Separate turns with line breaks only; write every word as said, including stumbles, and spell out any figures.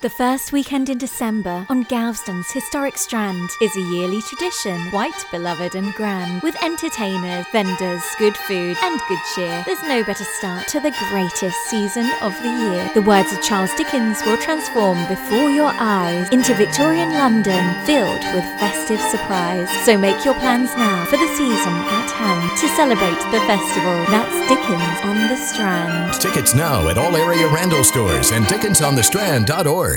The first weekend in December on Galveston's historic Strand is a yearly tradition, quite beloved and grand. With entertainers, vendors, good food and good cheer, there's no better start to the greatest season of the year. The words of Charles Dickens will transform before your eyes into Victorian London, filled with festive surprise. So make your plans now for the season at hand to celebrate the festival. That's Dickens on the Strand.
Tickets now at all area Randall stores and dickens on the strand dot org.